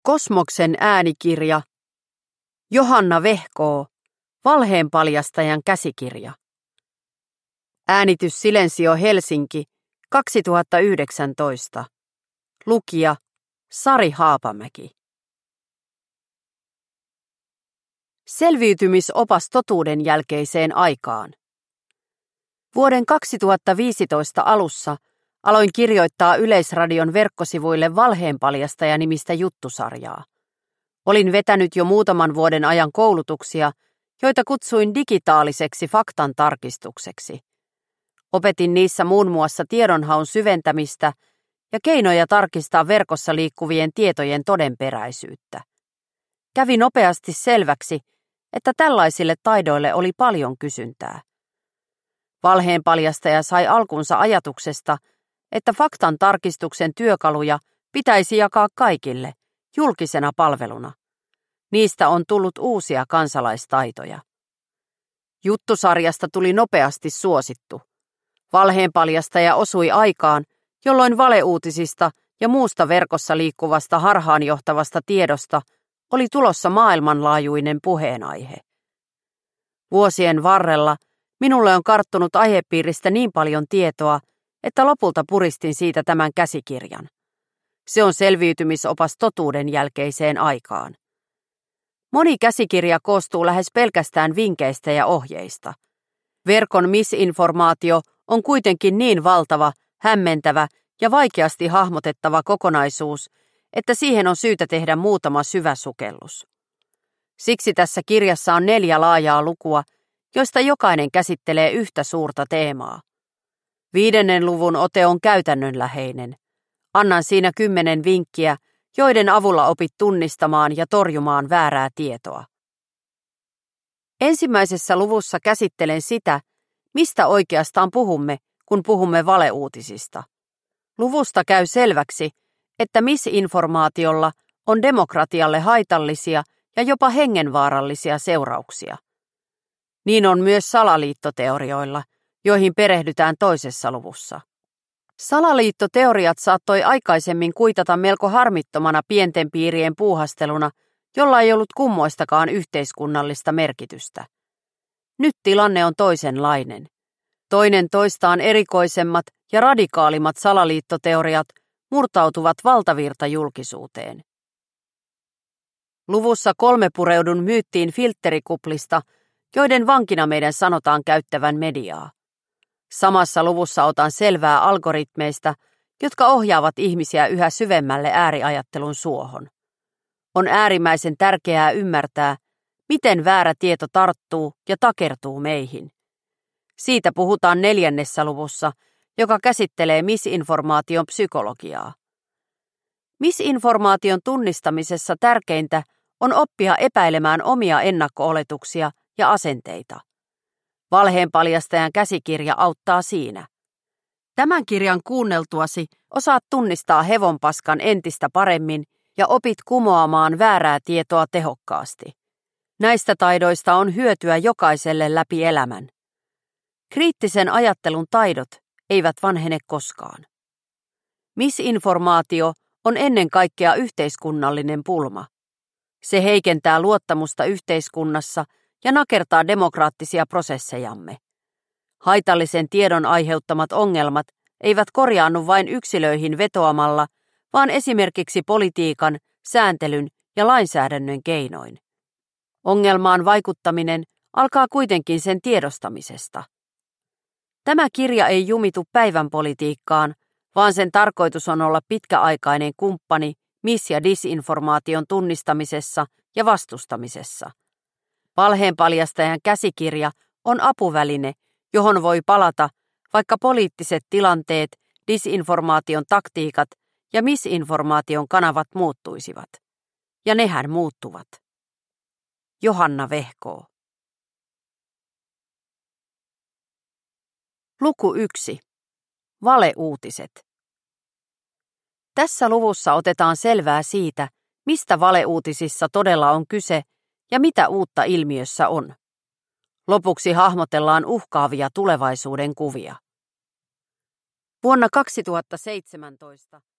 Kosmoksen äänikirja. Johanna Vehkoo. Valheenpaljastajan käsikirja. Äänitys Silensio Helsinki 2019. Lukija Sari Haapamäki. Selviytymisopas totuuden jälkeiseen aikaan. Vuoden 2015 alussa aloin kirjoittaa Yleisradion verkkosivuille Valheenpaljastaja-nimistä juttusarjaa. Olin vetänyt jo muutaman vuoden ajan koulutuksia, joita kutsuin digitaaliseksi faktan tarkistukseksi. Opetin niissä muun muassa tiedonhaun syventämistä ja keinoja tarkistaa verkossa liikkuvien tietojen todenperäisyyttä. Kävi nopeasti selväksi, että tällaisille taidoille oli paljon kysyntää. Valheenpaljastaja sai alkunsa ajatuksesta, että faktan tarkistuksen työkaluja pitäisi jakaa kaikille, julkisena palveluna. Niistä on tullut uusia kansalaistaitoja. Juttusarjasta tuli nopeasti suosittu. Valheenpaljastaja osui aikaan, jolloin valeuutisista ja muusta verkossa liikkuvasta harhaanjohtavasta tiedosta oli tulossa maailmanlaajuinen puheenaihe. Vuosien varrella minulle on karttunut aihepiiristä niin paljon tietoa, että lopulta puristin siitä tämän käsikirjan. Se on selviytymisopas totuuden jälkeiseen aikaan. Moni käsikirja koostuu lähes pelkästään vinkkeistä ja ohjeista. Verkon misinformaatio on kuitenkin niin valtava, hämmentävä ja vaikeasti hahmotettava kokonaisuus, että siihen on syytä tehdä muutama syvä sukellus. Siksi tässä kirjassa on 4 laajaa lukua, joista jokainen käsittelee yhtä suurta teemaa. 5. luvun ote on käytännönläheinen. Annan siinä 10 vinkkiä, joiden avulla opit tunnistamaan ja torjumaan väärää tietoa. Ensimmäisessä luvussa käsittelen sitä, mistä oikeastaan puhumme, kun puhumme valeuutisista. Luvusta käy selväksi, että misinformaatiolla on demokratialle haitallisia ja jopa hengenvaarallisia seurauksia. Niin on myös salaliittoteorioilla, joihin perehdytään toisessa luvussa. Salaliittoteoriat saattoi aikaisemmin kuitata melko harmittomana pienten piirien puuhasteluna, jolla ei ollut kummoistakaan yhteiskunnallista merkitystä. Nyt tilanne on toisenlainen. Toinen toistaan erikoisemmat ja radikaalimmat salaliittoteoriat murtautuvat valtavirtajulkisuuteen. Luvussa 3 pureudun myyttiin filtterikuplista, joiden vankina meidän sanotaan käyttävän mediaa. Samassa luvussa otan selvää algoritmeista, jotka ohjaavat ihmisiä yhä syvemmälle ääriajattelun suohon. On äärimmäisen tärkeää ymmärtää, miten väärä tieto tarttuu ja takertuu meihin. Siitä puhutaan 4. luvussa, joka käsittelee misinformaation psykologiaa. Misinformaation tunnistamisessa tärkeintä on oppia epäilemään omia ennakko-oletuksia ja asenteita. Valheenpaljastajan käsikirja auttaa siinä. Tämän kirjan kuunneltuasi osaat tunnistaa hevonpaskan entistä paremmin ja opit kumoamaan väärää tietoa tehokkaasti. Näistä taidoista on hyötyä jokaiselle läpi elämän. Kriittisen ajattelun taidot eivät vanhene koskaan. Misinformaatio on ennen kaikkea yhteiskunnallinen pulma. Se heikentää luottamusta yhteiskunnassa ja nakertaa demokraattisia prosessejamme. Haitallisen tiedon aiheuttamat ongelmat eivät korjaannu vain yksilöihin vetoamalla, vaan esimerkiksi politiikan, sääntelyn ja lainsäädännön keinoin. Ongelmaan vaikuttaminen alkaa kuitenkin sen tiedostamisesta. Tämä kirja ei jumitu päivänpolitiikkaan, vaan sen tarkoitus on olla pitkäaikainen kumppani mis- ja disinformaation tunnistamisessa ja vastustamisessa. Valheenpaljastajan käsikirja on apuväline, johon voi palata, vaikka poliittiset tilanteet, disinformaation taktiikat ja misinformaation kanavat muuttuisivat. Ja nehän muuttuvat. Johanna Vehkoo. Luku 1. Valeuutiset. Tässä luvussa otetaan selvää siitä, mistä valeuutisissa todella on kyse ja mitä uutta ilmiössä on. Lopuksi hahmotellaan uhkaavia tulevaisuuden kuvia. Vuonna 2017